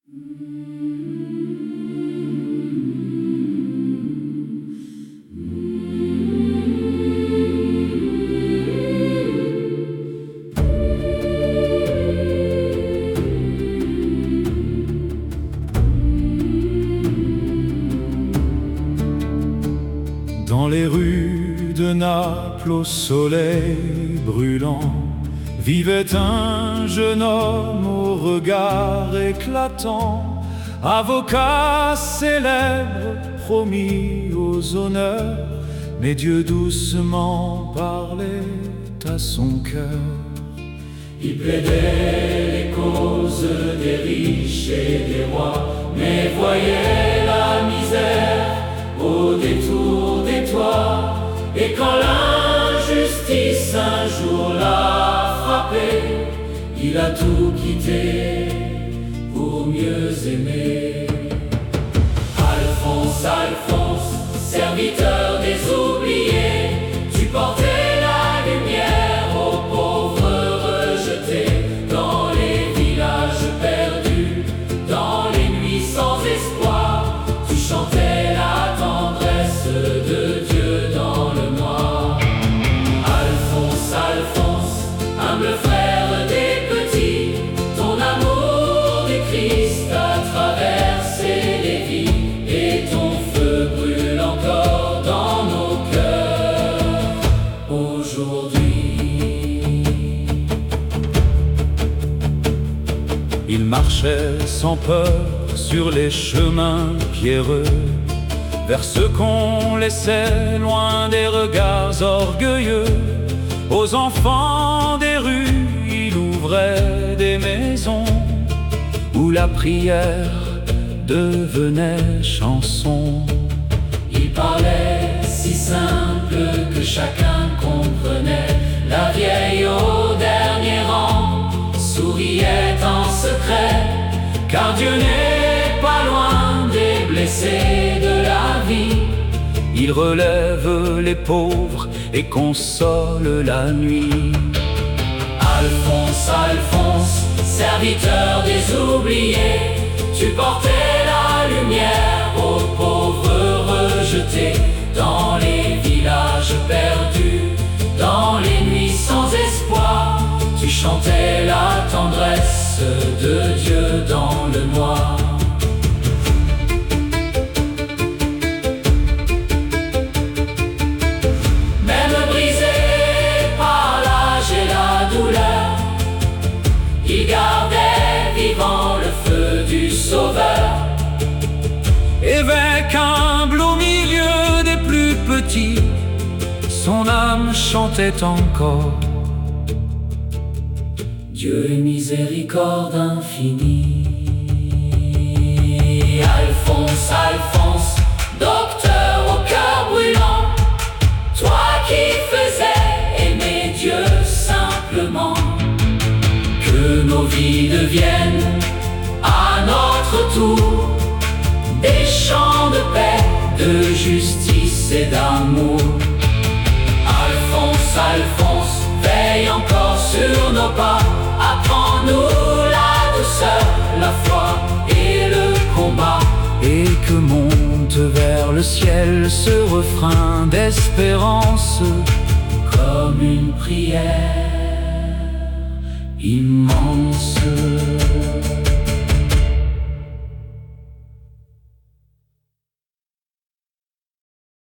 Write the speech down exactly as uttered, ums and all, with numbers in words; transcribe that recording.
Dans les rues de Naples au soleil brûlant vivait un jeune homme au regard éclatant, avocat célèbre promis aux honneurs, mais Dieu doucement parlait à son cœur. Il plaidait les causes des riches et des rois, mais voyait la misère au détour des toits. Et quand l'injustice un jour l'a frappé, il a tout quitté pour mieux aimer. Alphonse, Alphonse, serviteur des oubliés, tu portais la lumière aux pauvres rejetés, dans les villages perdus, dans les nuits sans espoir. Tu chantais la tendresse de Dieu dans le noir. Alphonse, Alphonse, humble frère des petits, ton amour du Christ a traversé les vies, et ton feu brûle encore dans nos cœurs aujourd'hui. Il marchait sans peur sur les chemins pierreux, vers ceux qu'on laissait loin des regards orgueilleux. Aux enfants des rues, il ouvrait des maisons où la prière devenait chanson. Il parlait si simple que chacun comprenait. La vieille au dernier rang souriait en secret, car Dieu n'est pas loin des blessés de la vie. Il relève les pauvres et console la nuit. Alphonse, Alphonse, serviteur des oubliés, tu portais la lumière aux pauvres rejetés, dans les villages perdus, dans les nuits sans espoir. Tu chantais la tendresse de Dieu dans le noir. Même brisé par l'âge et la douleur, il gardait vivant le feu du Sauveur. Évêque humble au milieu des plus petits, son âme chantait encore. Dieu est miséricorde infinie. Alphonse, Alphonse, docteur au cœur brûlant, toi qui faisais aimer Dieu simplement, que nos vies deviennent à notre tour des chants de paix, de justice et d'amour. Alphonse, Alphonse, veille encore sur nos pas, apprends-nous la douceur, la foi et le combat. Et que monte vers le ciel ce refrain d'espérance, comme une prière immense.